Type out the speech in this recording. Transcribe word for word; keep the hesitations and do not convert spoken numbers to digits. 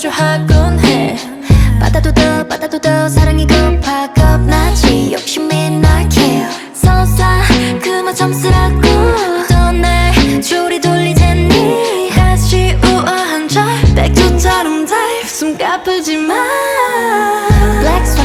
마주하곤 해. 받아도 더 받아도 더 사랑이 급하 겁나지 욕심이 날 kill. 서사 그만 점쓰라고 또 날 줄이 돌릴 테니 다시 우아한 절백조처럼 dive 숨 가쁘지 마. Black